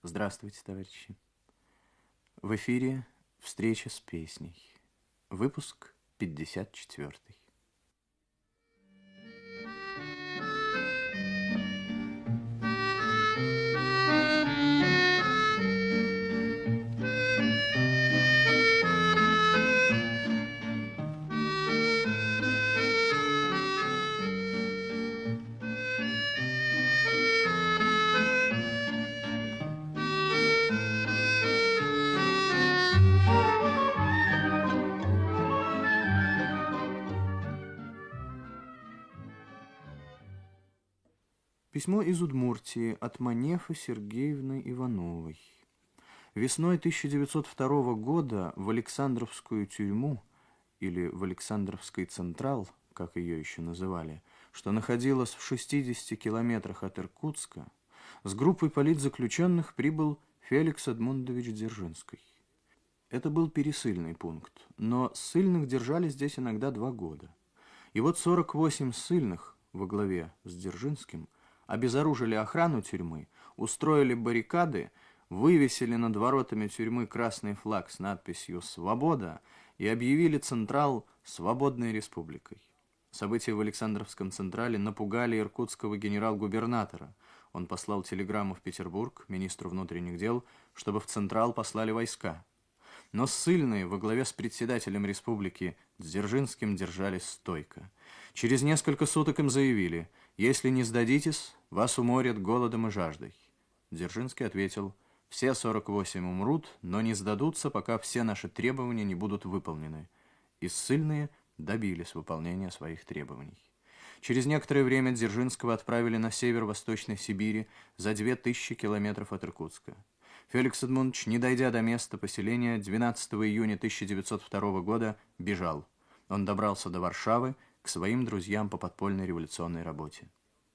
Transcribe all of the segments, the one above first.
Здравствуйте, товарищи. В эфире «Встреча с песней». Выпуск 54. Письмо из Удмуртии от Манефы Сергеевны Ивановой. Весной 1902 года в Александровскую тюрьму, или в Александровский Централ, как ее еще называли, что находилась в 60 километрах от Иркутска, с группой политзаключенных прибыл Феликс Эдмундович Дзержинский. Это был пересыльный пункт, но ссыльных держали здесь иногда 2 года. И вот 48 ссыльных во главе с Дзержинским обезоружили охрану тюрьмы, устроили баррикады, вывесили над воротами тюрьмы красный флаг с надписью «Свобода» и объявили Централ свободной республикой. События в Александровском Централе напугали иркутского генерал-губернатора. Он послал телеграмму в Петербург министру внутренних дел, чтобы в Централ послали войска. Но ссыльные во главе с председателем республики Дзержинским держались стойко. Через несколько суток им заявили: «Если не сдадитесь, вас уморят голодом и жаждой». Дзержинский ответил: «Все 48 умрут, но не сдадутся, пока все наши требования не будут выполнены». И ссыльные добились выполнения своих требований. Через некоторое время Дзержинского отправили на север Восточной Сибири за 2000 километров от Иркутска. Феликс Эдмундович, не дойдя до места поселения, 12 июня 1902 года бежал. Он добрался до Варшавы к своим друзьям по подпольной революционной работе.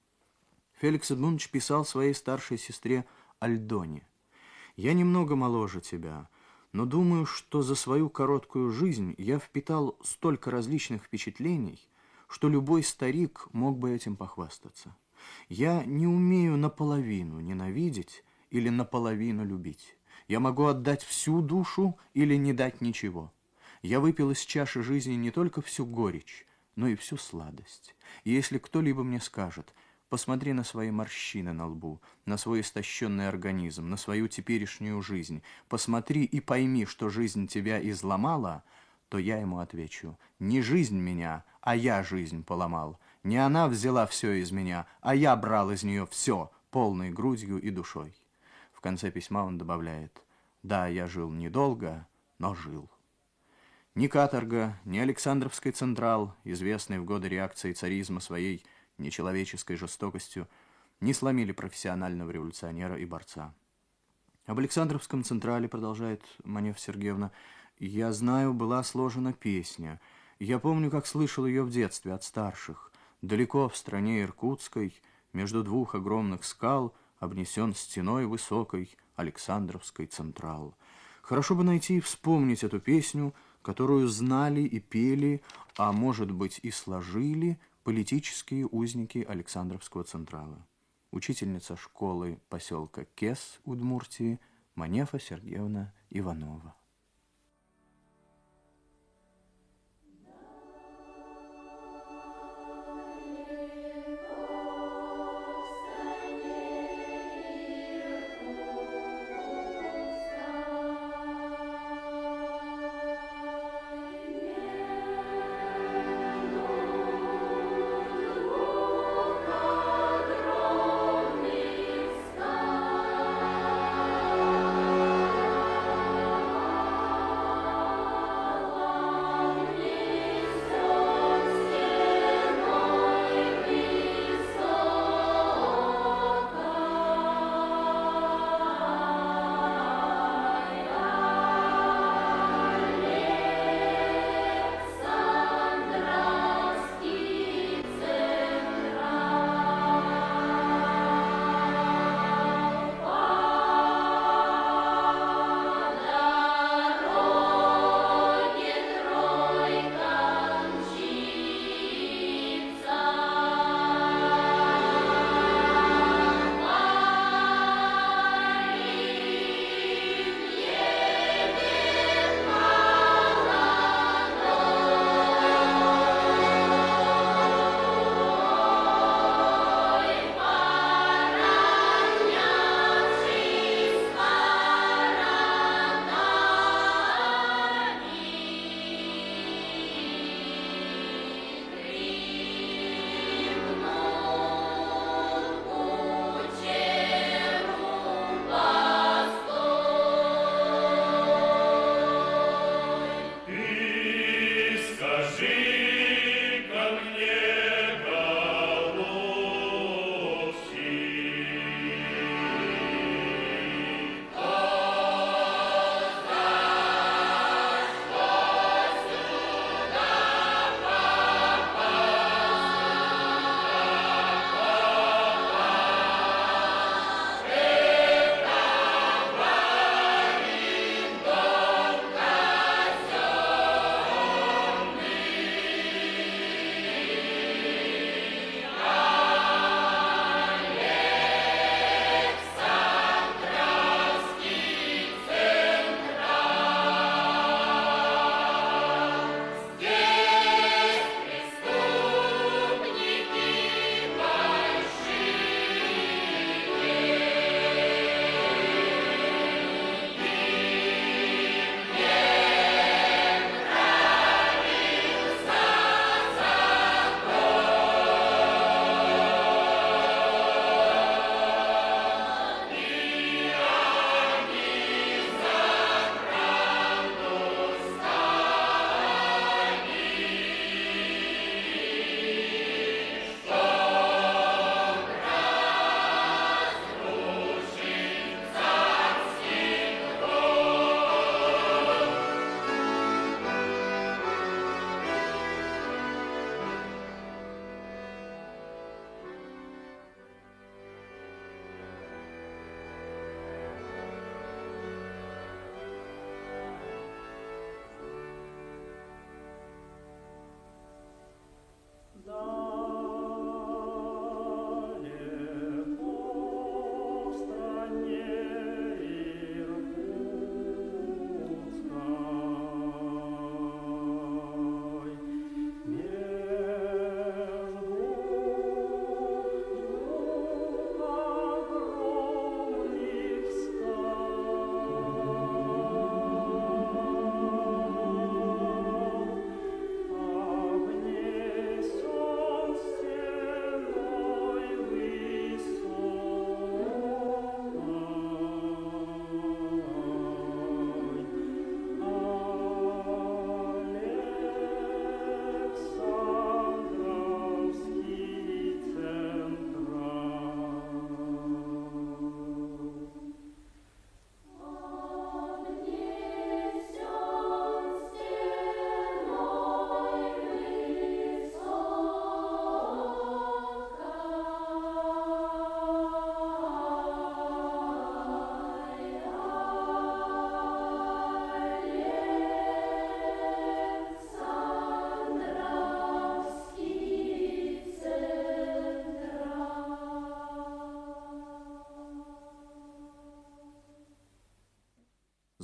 Феликс Эдмундович писал своей старшей сестре Альдоне: «Я немного моложе тебя, но думаю, что за свою короткую жизнь я впитал столько различных впечатлений, что любой старик мог бы этим похвастаться. Я не умею наполовину ненавидеть или наполовину любить. Я могу отдать всю душу или не дать ничего. Я выпил из чаши жизни не только всю горечь, но и всю сладость. И если кто-либо мне скажет: посмотри на свои морщины на лбу, на свой истощенный организм, на свою теперешнюю жизнь, посмотри и пойми, что жизнь тебя изломала, то я ему отвечу: не жизнь меня, а я жизнь поломал. Не она взяла все из меня, а я брал из нее все, полной грудью и душой». В конце письма он добавляет: «Да, я жил недолго, но жил». Ни каторга, ни Александровский Централ, известный в годы реакции царизма своей нечеловеческой жестокостью, не сломили профессионального революционера и борца. Об Александровском Централе, продолжает Манефа Сергеевна, я знаю, была сложена песня. Я помню, как слышал ее в детстве от старших. Далеко в стране Иркутской, между двух огромных скал, обнесен стеной высокой Александровский Централ. Хорошо бы найти и вспомнить эту песню, которую знали и пели, а может быть и сложили политические узники Александровского Централа. Учительница школы поселка Кес Удмуртии Манефа Сергеевна Иванова.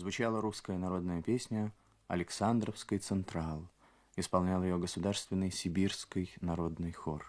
звучала русская народная песня «Александровский Централ». Исполнял ее Государственный Сибирский народный хор.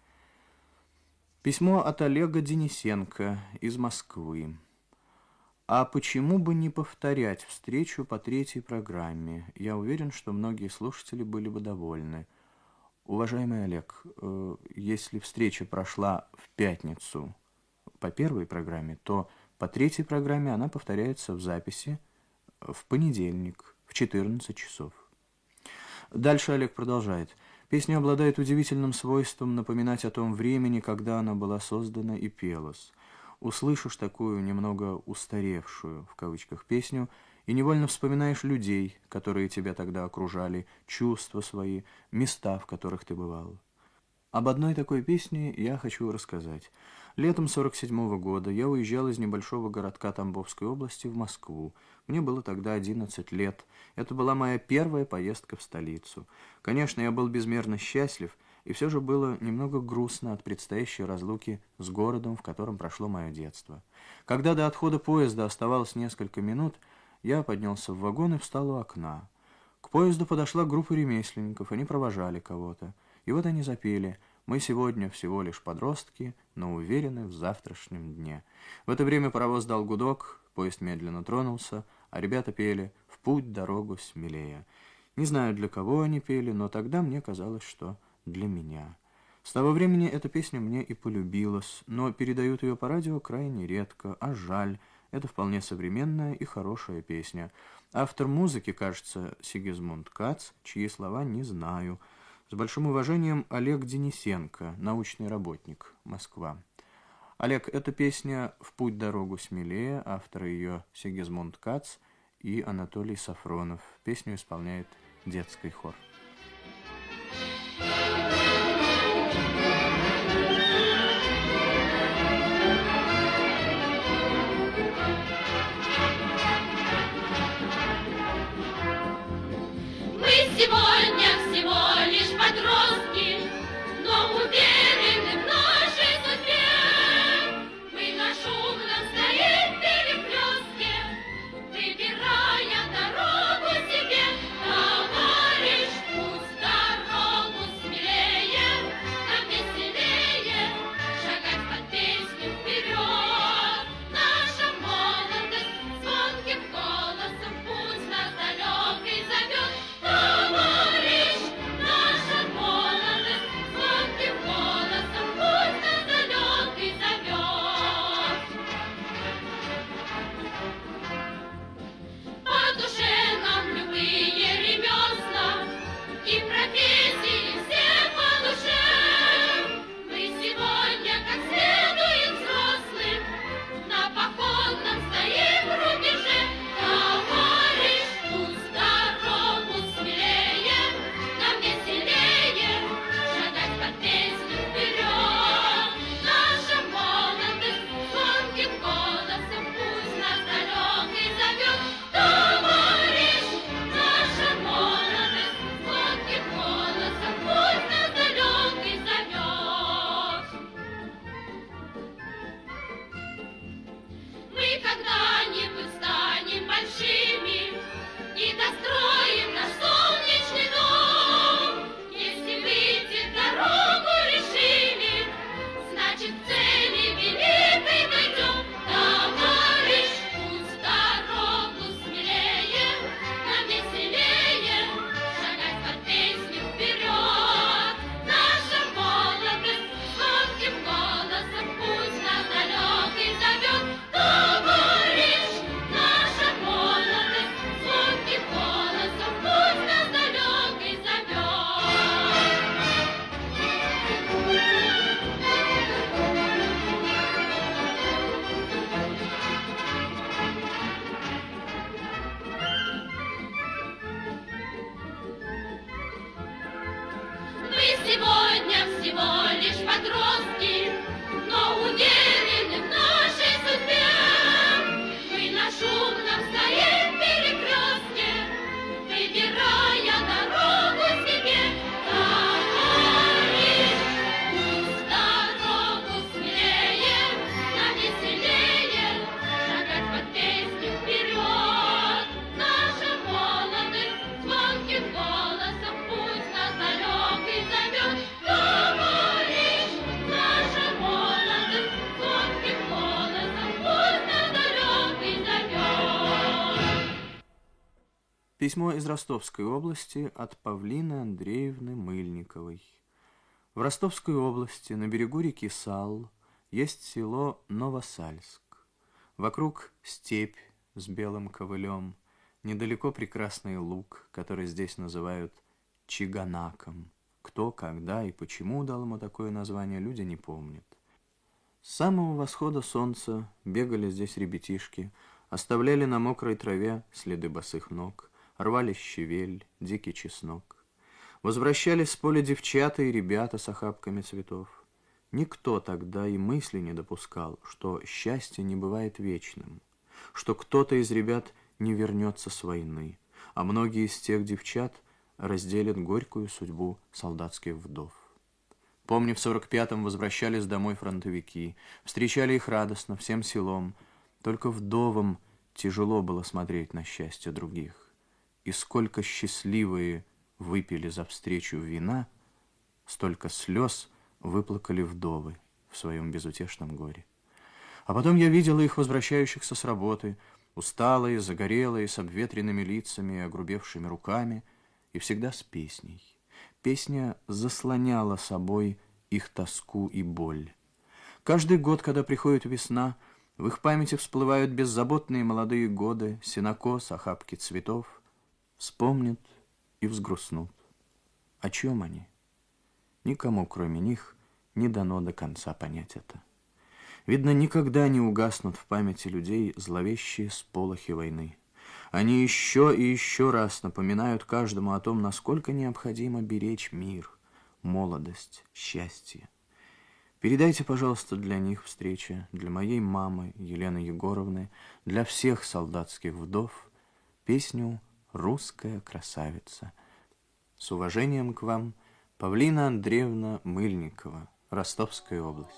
Письмо от Олега Денисенко из Москвы. А почему бы не повторять встречу по 3-й программе? Я уверен, что многие слушатели были бы довольны. Уважаемый Олег, если встреча прошла в пятницу по 1-й программе, то по 3-й программе она повторяется в записи в понедельник в 14 часов. Дальше Олег продолжает. Песня обладает удивительным свойством напоминать о том времени, когда она была создана и пелась. Услышишь такую немного «устаревшую» в кавычках песню и невольно вспоминаешь людей, которые тебя тогда окружали, чувства свои, места, в которых ты бывал. Об одной такой песне я хочу рассказать. Летом 1947 года я уезжал из небольшого городка Тамбовской области в Москву. Мне было тогда 11 лет. Это была моя первая поездка в столицу. Конечно, я был безмерно счастлив, и все же было немного грустно от предстоящей разлуки с городом, в котором прошло мое детство. Когда до отхода поезда оставалось несколько минут, я поднялся в вагон и встал у окна. К поезду подошла группа ремесленников, они провожали кого-то. И вот они запели «Мы сегодня всего лишь подростки, но уверены в завтрашнем дне». В это время паровоз дал гудок, поезд медленно тронулся, а ребята пели «В путь дорогу смелее». Не знаю, для кого они пели, но тогда мне казалось, что для меня. С того времени эта песня мне и полюбилась, но передают ее по радио крайне редко, а жаль. Это вполне современная и хорошая песня. Автор музыки, кажется, Сигизмунд Кац, чьи слова не знаю. С большим уважением, Олег Денисенко, научный работник, Москва. Олег, эта песня «В путь дорогу смелее», авторы ее Сигизмунд Кац и Анатолий Сафронов. Песню исполняет детский хор. Сегодня всего лишь подростки, но уверены в нашей судьбе. Мы на шумном стоим перекрестке, выбирая дорогу себе. Товарищ, пусть дорогу смелее, нам веселее шагать под песню вперед. Наша молодость звонким голосом путь нас далекий зовет. Пусть нас далекий зовет, товарищ. Письмо из Ростовской области от Павлины Андреевны Мыльниковой. В Ростовской области на берегу реки Сал есть село Новосальск. Вокруг степь с белым ковылем, недалеко прекрасный луг, который здесь называют Чиганаком. Кто, когда и почему дал ему такое название, люди не помнят. С самого восхода солнца бегали здесь ребятишки, оставляли на мокрой траве следы босых ног, рвали щавель, дикий чеснок. Возвращались с поля девчата и ребята с охапками цветов. Никто тогда и мысли не допускал, что счастье не бывает вечным, что кто-то из ребят не вернется с войны, а многие из тех девчат разделят горькую судьбу солдатских вдов. Помню, в 45-м возвращались домой фронтовики, встречали их радостно, всем селом. Только вдовам тяжело было смотреть на счастье других. И сколько счастливые выпили за встречу вина, столько слез выплакали вдовы в своем безутешном горе. А потом я видела их возвращающихся с работы, усталые, загорелые, с обветренными лицами и огрубевшими руками, и всегда с песней. Песня заслоняла собой их тоску и боль. Каждый год, когда приходит весна, в их памяти всплывают беззаботные молодые годы, сенокос, охапки цветов. Вспомнят и взгрустнут. О чем они? Никому, кроме них, не дано до конца понять это. Видно, никогда не угаснут в памяти людей зловещие сполохи войны. Они еще и еще раз напоминают каждому о том, насколько необходимо беречь мир, молодость, счастье. Передайте, пожалуйста, для них встреча, для моей мамы Елены Егоровны, для всех солдатских вдов песню «Русская красавица». С уважением к вам, Павлина Андреевна Мыльникова, Ростовская область.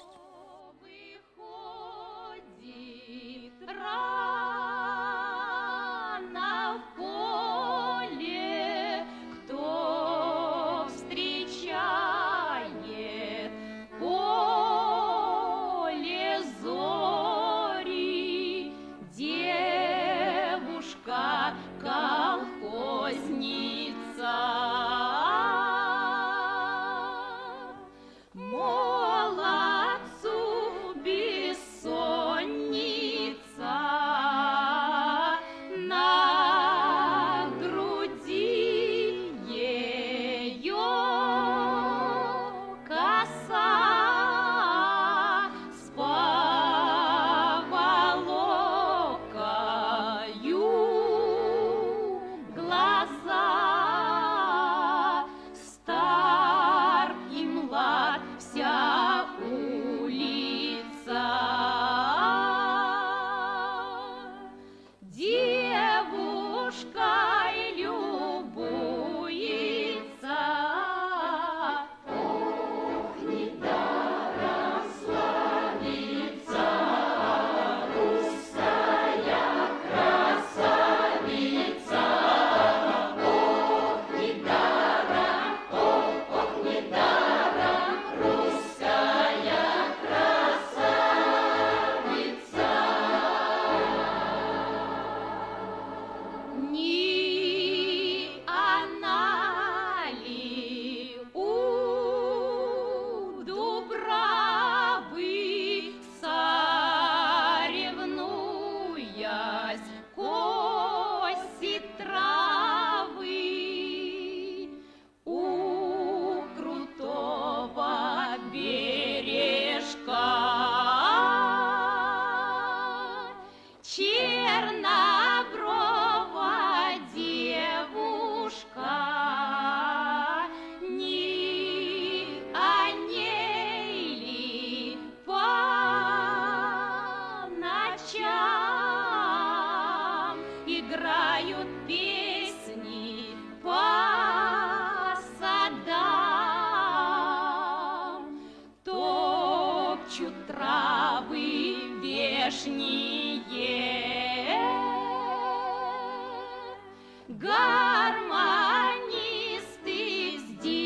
Гармонисты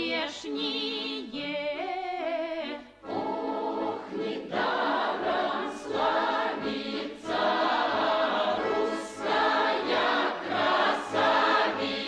здешние. Ох, недаром славится русская красавица.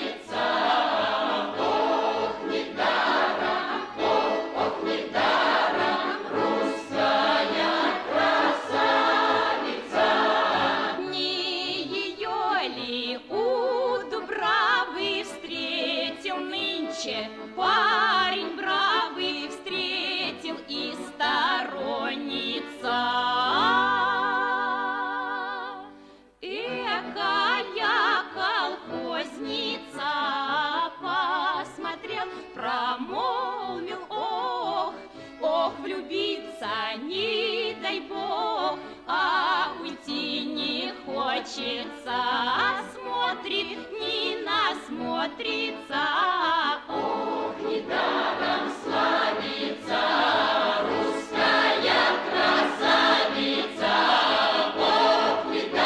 плачется, смотрит, не насмотрится. Ох, недаром славится русская красавица. Ох,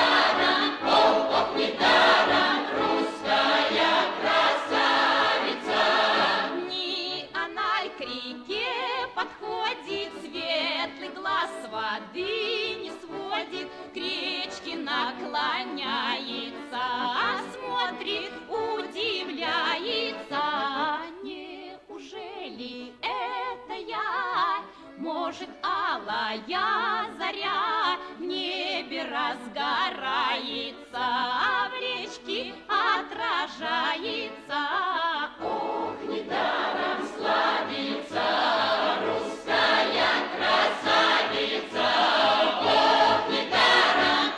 недаром русская красавица. Ни она к реке подходит, светлый глаз воды не сводит, к речке наклоняется, смотрит, удивляется. Неужели это я? Может, алая заря в небе разгорается, а в речке отражается. Ох, недаром славится русская красавица. Ох, недаром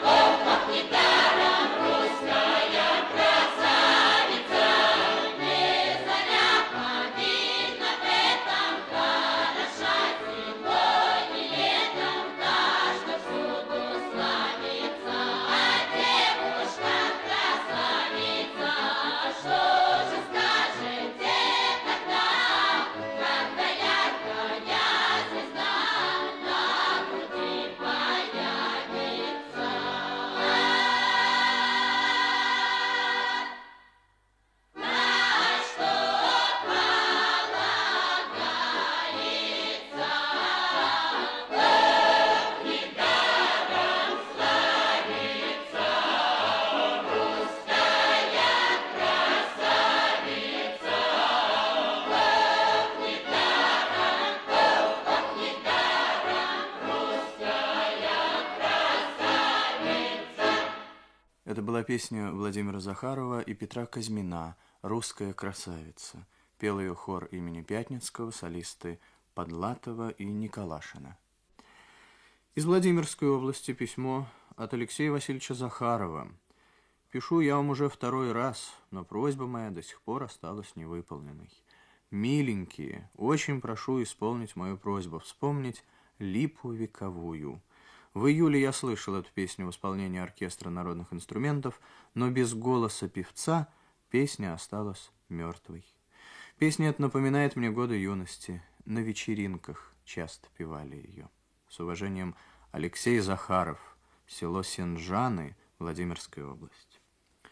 русская красавица. Не зря повинна в этом, хороша зимой и летом, та, что всюду славится. А девушка красавица, что же скажете тогда, когда яркая звезда на груди появится? На что полагается? Ох, недаром славится русская красавица. Ох, недаром русская красавица. Это была песня Владимира Захарова и Петра Казьмина «Русская красавица». Пел ее хор имени Пятницкого, солисты Подлатова и Николашина. Из Владимирской области письмо от Алексея Васильевича Захарова. Пишу я вам уже второй раз, но просьба моя до сих пор осталась невыполненной. Миленькие, очень прошу исполнить мою просьбу, вспомнить «Липу вековую». В июле я слышал эту песню в исполнении оркестра народных инструментов, но без голоса певца песня осталась мертвой. Песня эта напоминает мне годы юности. На вечеринках часто певали ее. С уважением, Алексей Захаров, село Сенжаны, Владимирская область.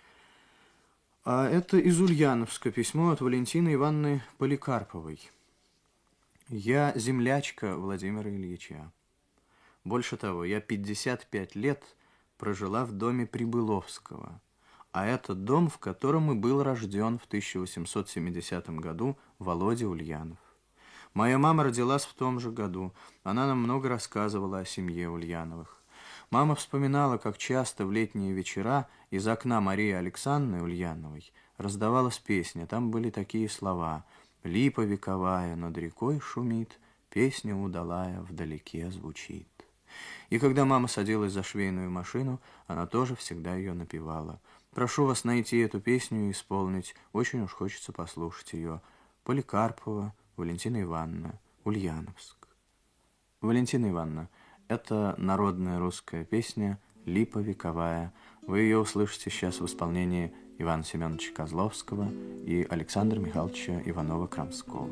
А это из Ульяновска письмо от Валентины Ивановны Поликарповой. «Я землячка Владимира Ильича. Больше того, я 55 лет прожила в доме Прибыловского, а это дом, в котором и был рожден в 1870 году Володя Ульянов. Моя мама родилась в том же году, она нам много рассказывала о семье Ульяновых. Мама вспоминала, как часто в летние вечера из окна Марии Александровны Ульяновой раздавалась песня, там были такие слова: «Липа вековая над рекой шумит, песня удалая вдалеке звучит». И когда мама садилась за швейную машину, она тоже всегда ее напевала. Прошу вас найти эту песню и исполнить, очень уж хочется послушать ее. Поликарпова Валентина Ивановна, Ульяновск. Валентина Ивановна, это народная русская песня «Липа вековая». Вы ее услышите сейчас в исполнении Ивана Семеновича Козловского и Александра Михайловича Иванова-Крамского.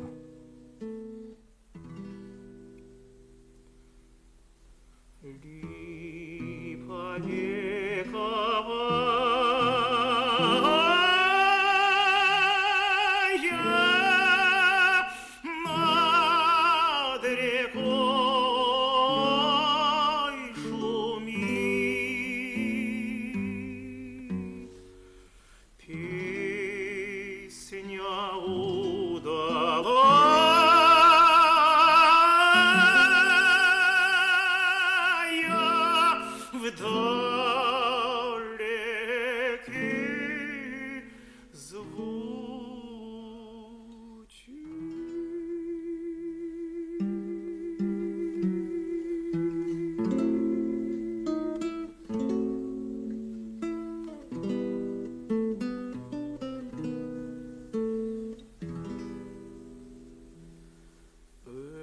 Липа вековая над рекой шумит, песня удалая вдалеке звучит.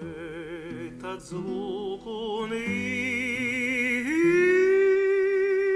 Этот звук унылый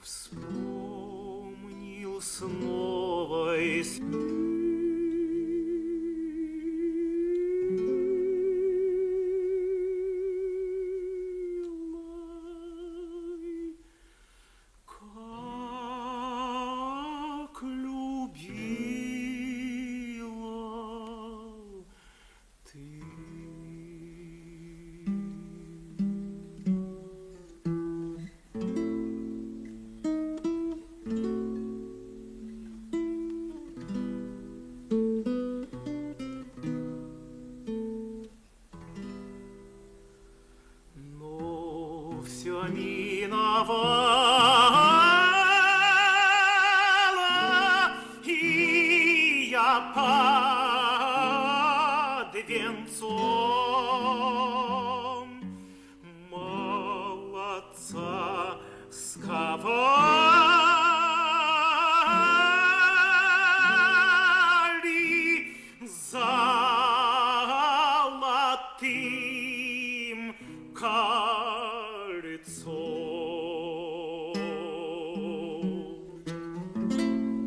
Вспомнил снова и милой, как любила ты. Но все миновало, и я под венцом молодца сковали золотым кольцом.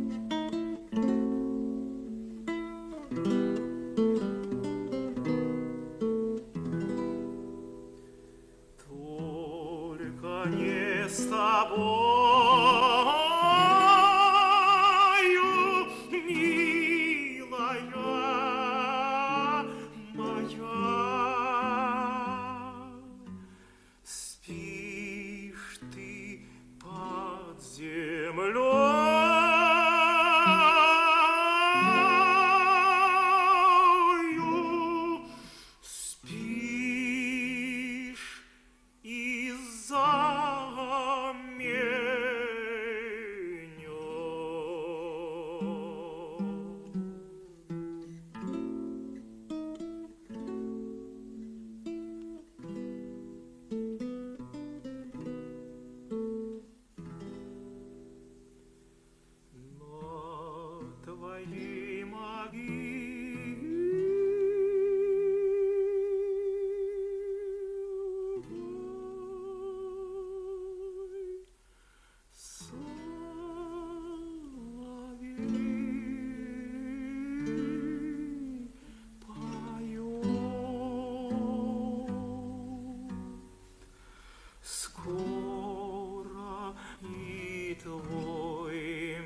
Только не с тобою, милая моя. Спишь ты под землею, спишь из-за на твоей могиле соловей поет. Скоро и твой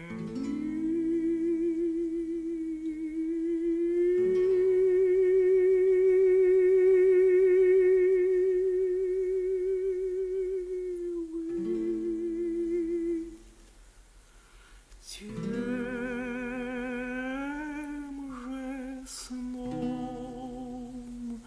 милый тем же сном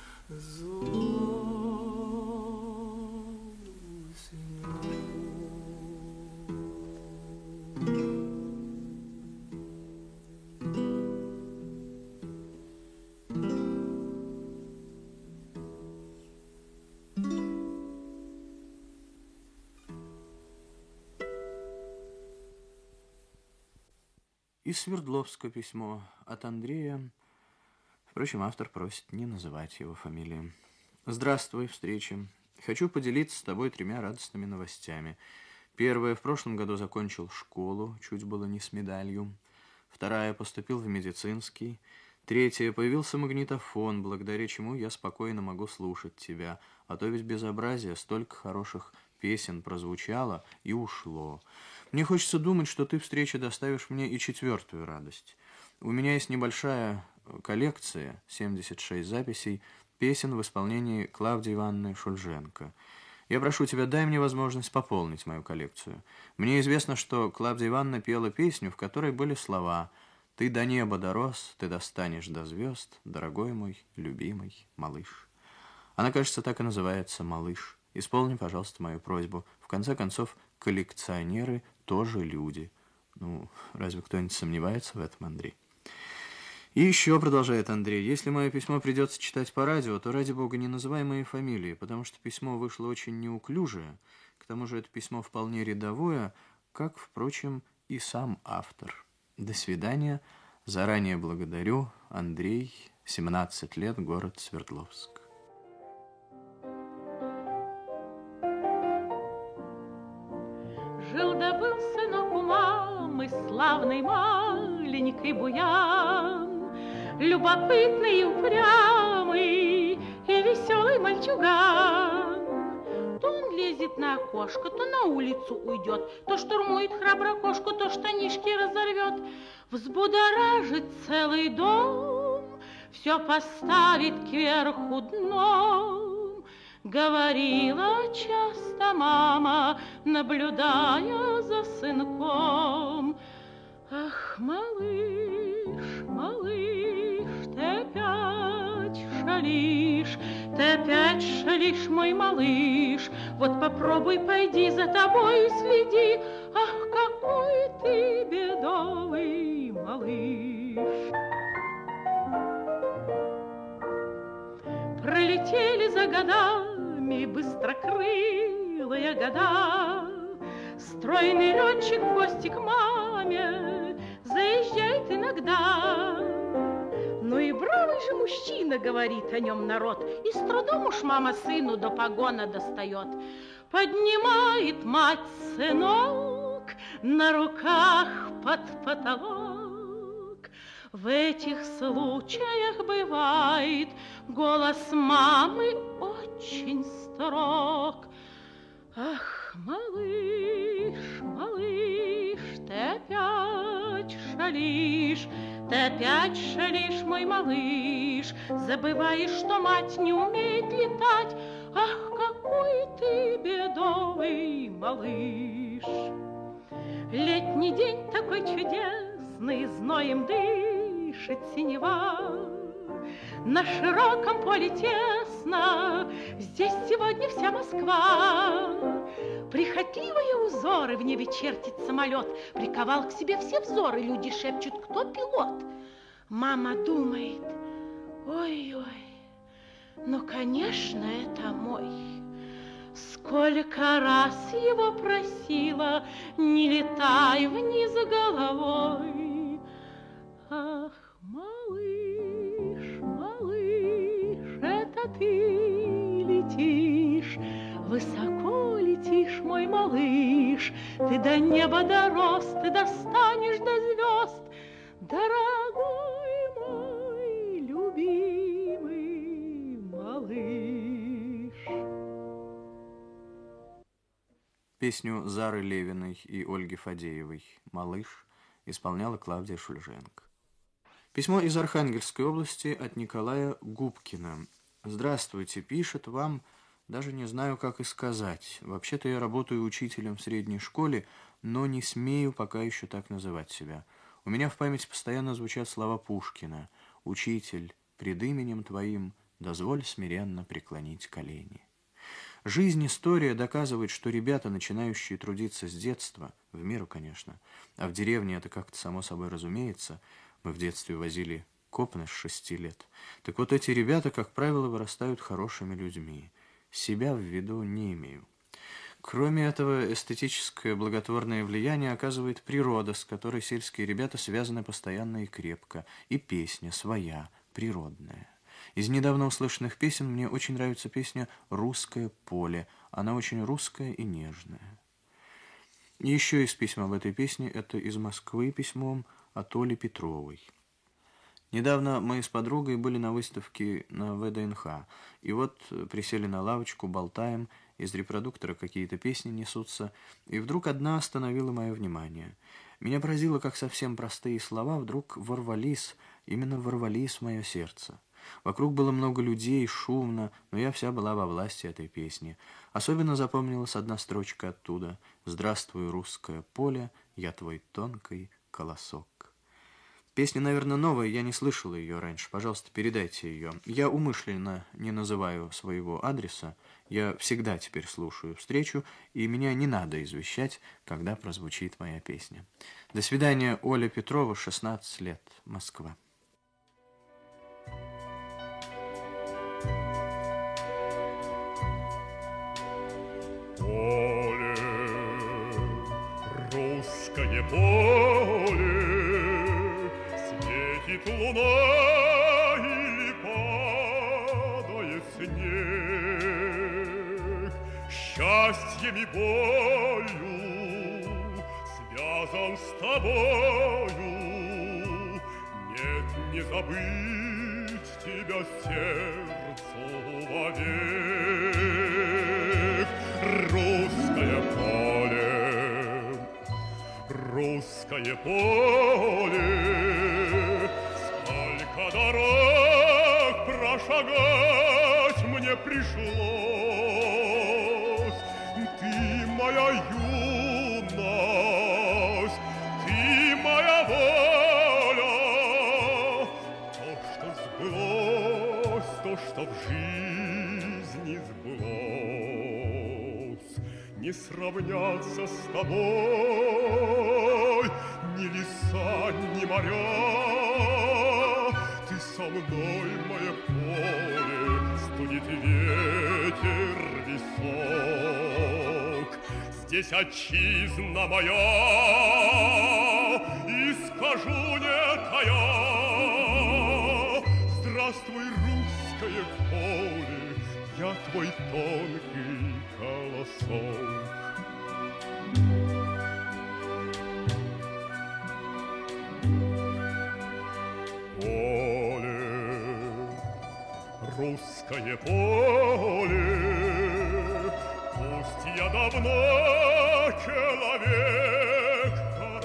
Из Свердловска письмо от Андрея. Впрочем, автор просит не называть его фамилии. Здравствуй, встреча. Хочу поделиться с тобой 3 радостными новостями. Первая. В прошлом году закончил школу, чуть было не с медалью. Вторая. Поступил в медицинский. Третья. Появился магнитофон, благодаря чему я спокойно могу слушать тебя. А то ведь безобразие, столько хороших песен прозвучало и ушло. Мне хочется думать, что ты, встреча, доставишь мне и 4-ю радость. У меня есть небольшая коллекция, 76 записей, песен в исполнении Клавдии Ивановны Шульженко. Я прошу тебя, дай мне возможность пополнить мою коллекцию. Мне известно, что Клавдия Ивановна пела песню, в которой были слова «Ты до неба дорос, ты достанешь до звезд, дорогой мой, любимый малыш». Она, кажется, так и называется «Малыш». Исполни, пожалуйста, мою просьбу. В конце концов, коллекционеры тоже люди. Ну, разве кто-нибудь сомневается в этом, Андрей? И еще, продолжает Андрей, если мое письмо придется читать по радио, то, ради бога, не называй мои фамилии, потому что письмо вышло очень неуклюжее. К тому же это письмо вполне рядовое, как, впрочем, и сам автор. До свидания. Заранее благодарю. Андрей, 17 лет, город Свердловск. Жил-да был сынок у мамы, славный маленький буян, любопытный и упрямый, и веселый мальчуган. То он лезет на окошко, то на улицу уйдет, то штурмует храбро окошко, то штанишки разорвет. Взбудоражит целый дом, все поставит кверху дном. Говорила часто мама, наблюдая за сынком: ах, малыш, малыш, ты опять шалишь, ты опять шалишь, мой малыш. Вот попробуй, пойди, за тобой следи. Ах, какой ты бедовый малыш. Пролетели за годами быстрокрылые года. Стройный летчик в гости к маме заезжает иногда. Ну и бравый же мужчина, говорит о нем народ, и с трудом уж мама сыну до погона достает. Поднимает мать сынок на руках под потолок. В этих случаях бывает голос мамы очень строг. Ах, малыш, малыш, ты опять шалишь, ты опять шалишь, мой малыш. Забываешь, что мать не умеет летать. Ах, какой ты бедовый малыш. Летний день такой чудесный, зноем дышит синева. На широком поле тесно, здесь сегодня вся Москва. Прихотливые узоры в небе чертит самолет, приковал к себе все взоры, люди шепчут, кто пилот. Мама думает: ой-ой, ну, конечно, это мой. Сколько раз его просила, не летай вниз головой. Ах, малыш, малыш, это ты летишь, высоко летишь, мой малыш. Ты до неба дорос, ты достанешь до звезд, дорогой мой любимый малыш. Песню Зары Левиной и Ольги Фадеевой «Малыш» исполняла Клавдия Шульженко. Письмо из Архангельской области от Николая Губкина. «Здравствуйте, пишет вам, даже не знаю, как и сказать. Вообще-то я работаю учителем в средней школе, но не смею пока еще так называть себя. У меня в памяти постоянно звучат слова Пушкина: «Учитель, пред именем твоим дозволь смиренно преклонить колени». Жизнь, история доказывает, что ребята, начинающие трудиться с детства, в меру, конечно, а в деревне это как-то само собой разумеется, мы в детстве возили копны с 6 лет, так вот эти ребята, как правило, вырастают хорошими людьми. Себя в виду не имею. Кроме этого, эстетическое благотворное влияние оказывает природа, с которой сельские ребята связаны постоянно и крепко, и песня своя, природная. Из недавно услышанных песен мне очень нравится песня «Русское поле». Она очень русская и нежная. И еще из писем об этой песне, это из Москвы письмом от Оли Петровой. Недавно мы с подругой были на выставке на ВДНХ, и вот присели на лавочку, болтаем, из репродуктора какие-то песни несутся, и вдруг одна остановила мое внимание. Меня поразило, как совсем простые слова вдруг ворвались в мое сердце. Вокруг было много людей, шумно, но я вся была во власти этой песни. Особенно запомнилась одна строчка оттуда: «Здравствуй, русское поле, я твой тонкий колосок». Песня, наверное, новая, я не слышала ее раньше. Пожалуйста, передайте ее. Я умышленно не называю своего адреса. Я всегда теперь слушаю встречу, и меня не надо извещать, когда прозвучит моя песня. До свидания, Оля Петрова, 16 лет, Москва. Поле, русское поле, светит луна или падает снег, счастьем и болью сам с тобою. Нет, не забыть тебя сердцу вовек. Русское поле, русское поле, сколько дорог прошагать мне пришлось. Ты моя юность, ты моя воля, то, что сбылось, то, что в жизни сбылось. Не сравнятся с тобой ни леса, ни моря. Ты со мной, мое поле, студит ветер висок. Здесь отчизна моя, и скажу не тая: здравствуй, русское поле, я твой тонкий колосок. Поле, русское поле, пусть я давно человек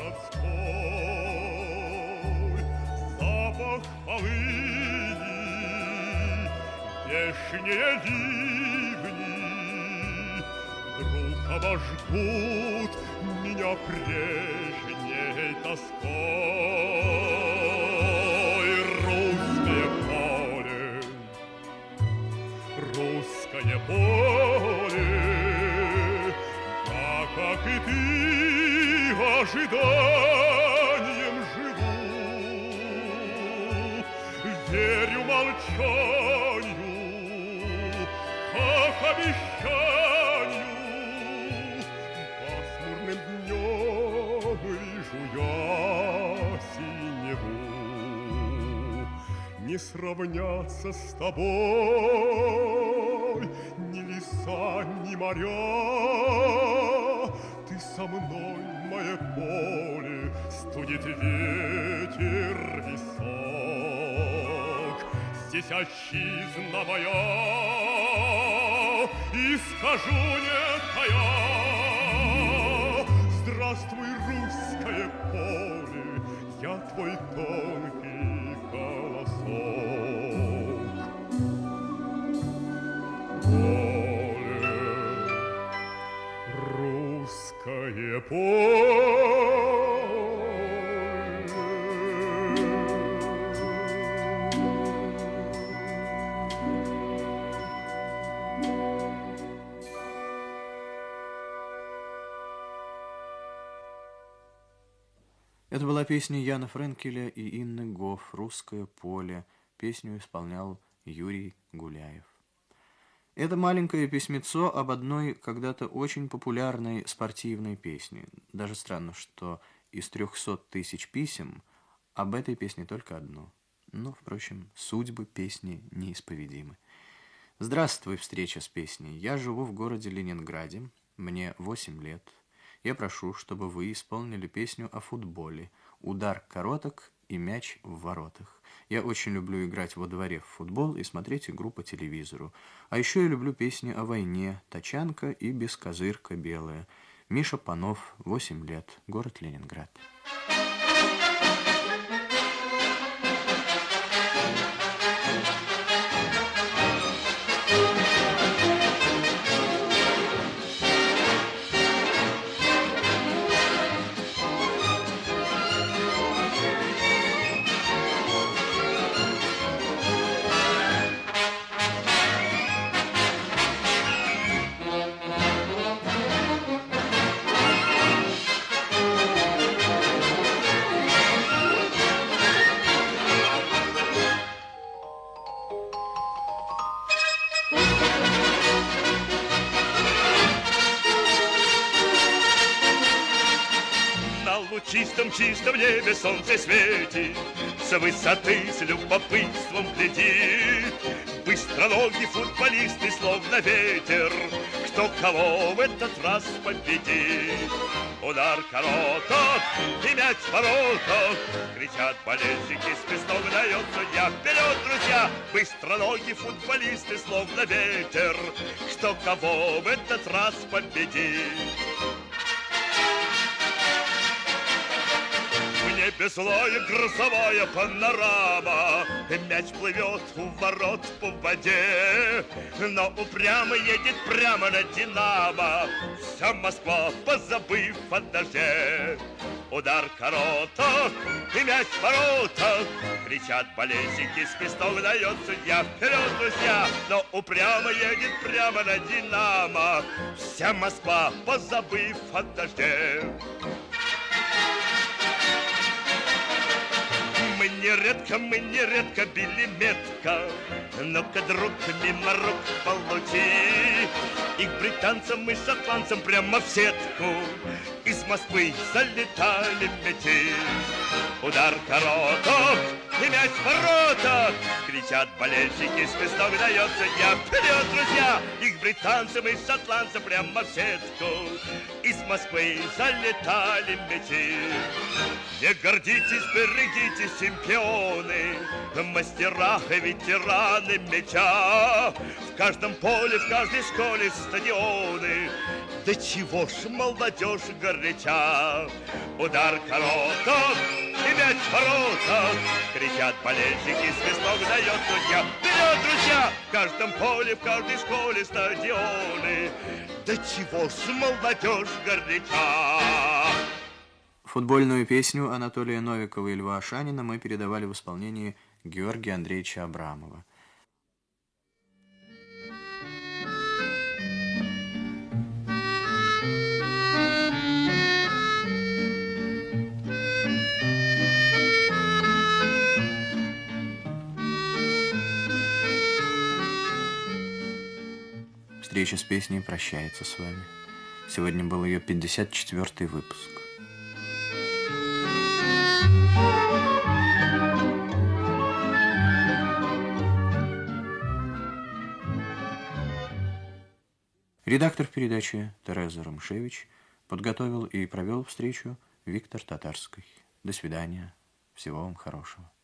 городской, запах полыни, вешние ливни вдруг обожгут меня прежней тоской. Русское поле, я, как и ты, ожиданием живу. Верю молчанию, как обещанию. Пасмурным днем вижу я синеву. Не сравнятся с тобой ни леса, ни моря. Ты со мной, мое поле, студит ветер висок. Здесь отчизна моя, и скажу не тая: здравствуй, русское поле, я твой тонкий колосок. Поле, русское поле. Это была песня Яна Френкеля и Инны Гофф «Русское поле». Песню исполнял Юрий Гуляев. Это маленькое письмецо об одной когда-то очень популярной спортивной песне. Даже странно, что из 300 тысяч писем об этой песне только одно. Но, впрочем, судьбы песни неисповедимы. Здравствуй, встреча с песней. Я живу в городе Ленинграде. Мне 8 лет. Я прошу, чтобы вы исполнили песню о футболе. Удар короток и мяч в воротах. Я очень люблю играть во дворе в футбол и смотреть игру по телевизору. А еще я люблю песни о войне «Тачанка» и «Бескозырка белая». Миша Панов, 8 лет, город Ленинград. Чистом небе солнце светит, с высоты с любопытством глядит. Быстроногий футболисты, словно ветер, кто кого в этот раз победит. Удар короток, и мяч в воротах. Кричат болельщики, с крестом дает судья. Вперед, друзья! Быстро ноги футболисты, словно ветер. Что кого в этот раз победит? В небе злая грозовая панорама, мяч плывет у ворот по воде, но упрямо едет прямо на Динамо. Вся Москва, позабыв о дожде. Удар короток, и мяч в воротах. Кричат болельщики, свисток дает судья. Вперед, друзья! Но упрямо едет прямо на Динамо. Вся Москва, позабыв о дожде. Мы нередко били метко. Ну-ка, друг, мимо рук получи. И к британцам, и шотландцам прямо в сетку из Москвы залетали мячи. Удар короток, и мяч в воротах. Кричат болельщики, свисток дает судья. Вперед, друзья! И к британцам, и шотландцам прямо в сетку из Москвы залетали мячи. Не гордитесь, берегитесь, чемпионы, мастера и ветераны мяча. В каждом поле, в каждой школе стадионы. Да чего ж молодежь горяча. Удар короток, и мяч в воротах. Кричат болельщики, свисток дает судья. Вперед, друзья! В каждом поле, в каждой школе стадионы. Да чего ж молодежь горяча. Футбольную песню Анатолия Новикова и Льва Ашанина мы передавали в исполнении Георгия Андреевича Абрамова. Встреча с песней прощается с вами. Сегодня был ее 54-й выпуск. Редактор передачи Тереза Ромшевич, подготовил и провел встречу Виктор Татарский. До свидания. Всего вам хорошего.